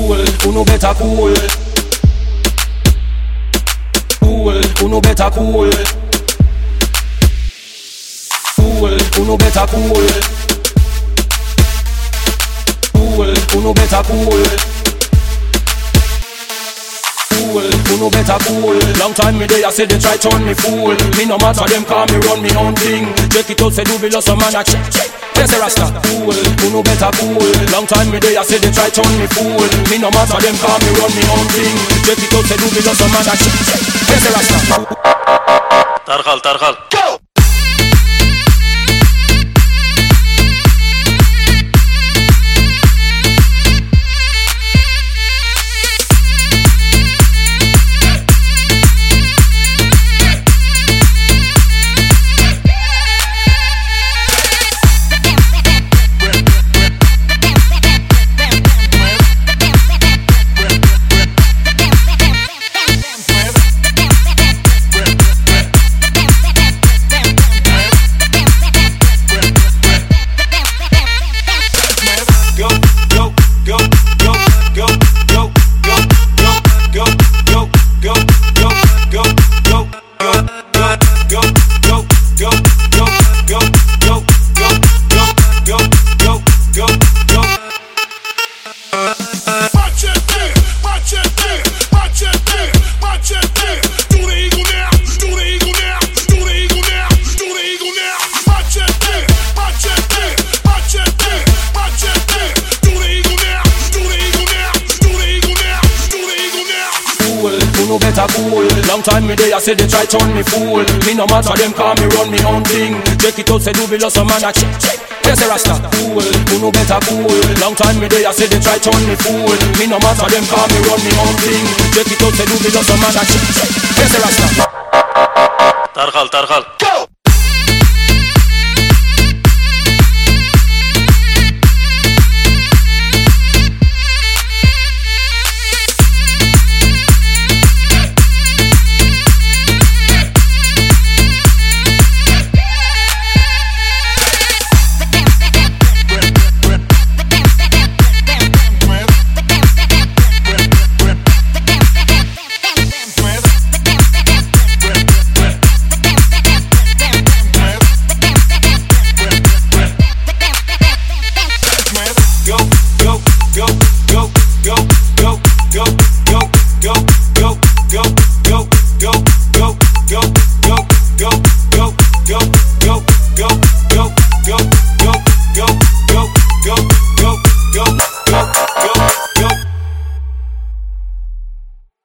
Cool, uno better cool. Cool, uno better cool. Cool, uno better cool. Cool, uno better cool. Cool, uno better cool. Long time me there, I say they try turn me fool. Me no matter them call me run me own thing. Check it out, say do below some man a check. Yes, a Rasta. Cool, uno better cool. Long time me there, I say they try turn me fool. Me no matter them call me run me own thing. Check it out, say do below some man a check. Yes, a Rasta. Tarqal. Go! Uno better cool. Long time me there, I say they try turn me fool. Me no matter them call me run me own thing. Check it out, say do below some man a check. Yes, a Rasta. Cool, uno better cool. Long time me there, I say they try turn me fool. Me no matter them call me run me own thing. Check it out, say do below some man a check. Yes, a Rasta. Tarqal. Go!